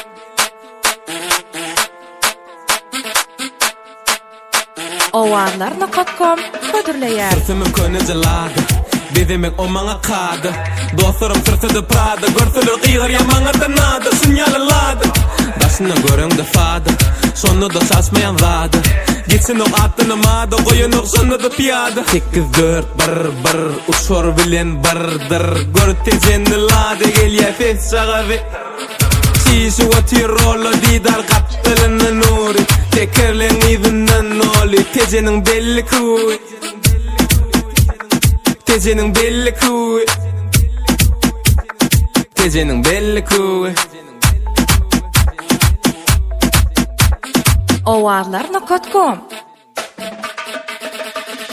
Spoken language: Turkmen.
Owarlar nokatkom ködürleýär. Sırtımın köne jaladı, bedemek o maňa kady. Dostlarym sırtıda prada, görseler gyýar ýamaňa tanady, sinyalaladı. Daşyna göreňde fady, şonu da saçmayan zady. Gitsin o atyny mada, goýan oksany da piyada. 8-4-1-1, uçor bilen bardır. Gör tejenni lady, gelýär fes çagaby. Şişi o tirolo didar kaptylany nuri. Tekerlen izinden noli, tejenin belli kuy. Tejenin belli kuy. Tejenin belli kuy. Owarlar nokatkom